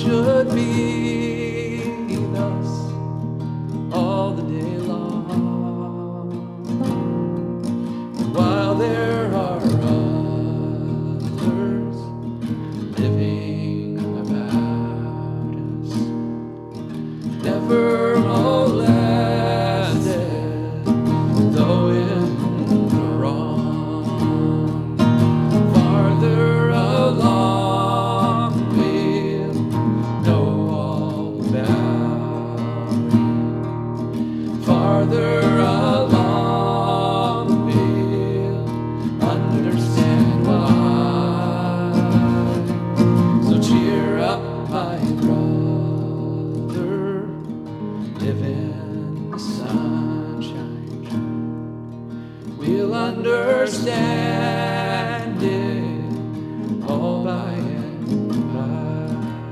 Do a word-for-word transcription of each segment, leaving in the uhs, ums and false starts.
should be thus all the day long. And while there are others living about us, never molested, though in the wrong, farther along we'll know all about it. Farther along we'll understand why. So cheer up, my brother, live in the sunshine. We'll understand it all by and by.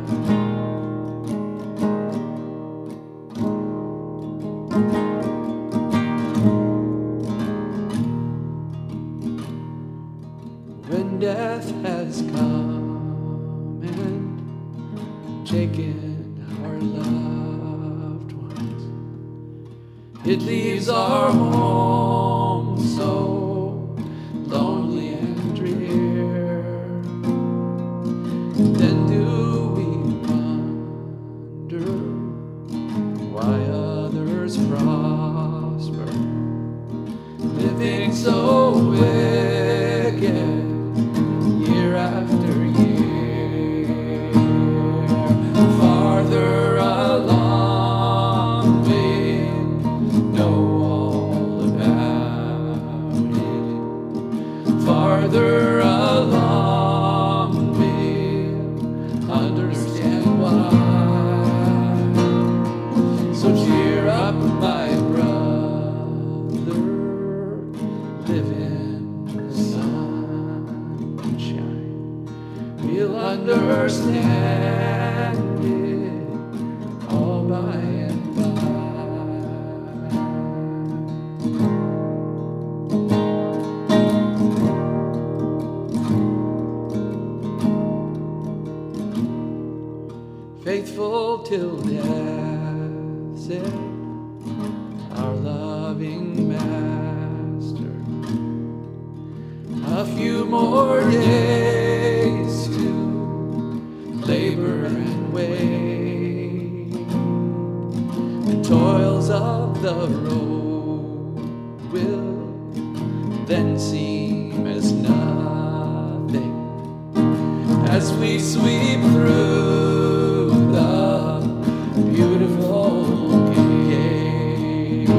When death has come and taken our loved ones, it leaves our home so lonely and drear. Then do we wonder why others prosper, living so wicked year after year. Farther along we know all about it. Farther along we'll understand why. So cheer up, my brother, live in the sunshine. We'll understand it all by and by. Faithful till death, said our loving Master. A few more days to labor and wait. The toils of the road will then seem as nothing as we sweep through the beautiful gate.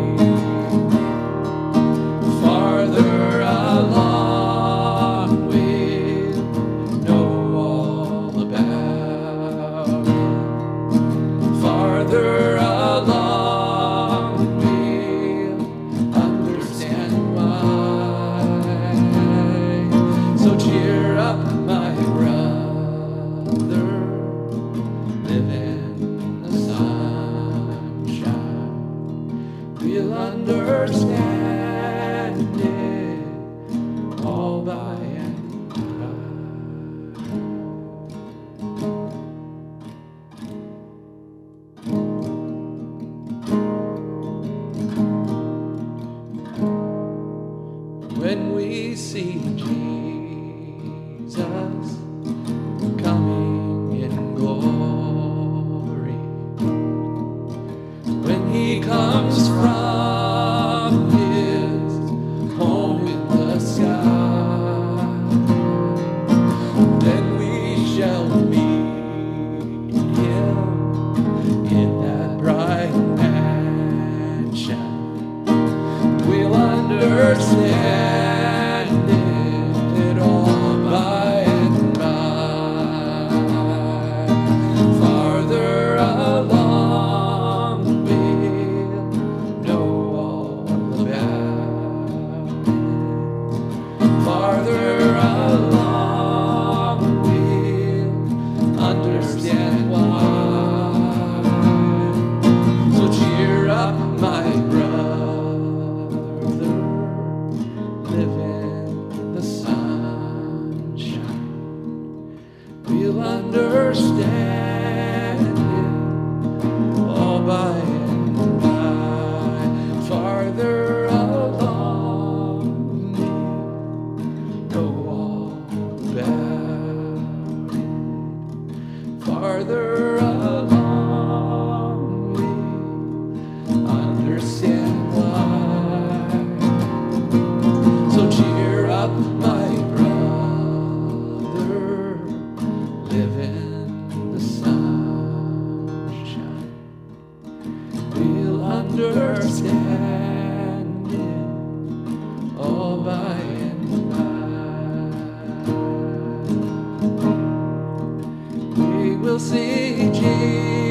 Farther along we'll know all about it. Farther along we'll understand why. So cheer up, my brother, live in the sunshine. We'll understand it all by and by. When we see Jesus coming in glory, when he comes from his home in the sky, then we shall meet him in that bright mansion. We'll understand it all by and by. Farther along we'll know all about it. Farther along we'll understand why. So cheer up, my brother, will see Jesus.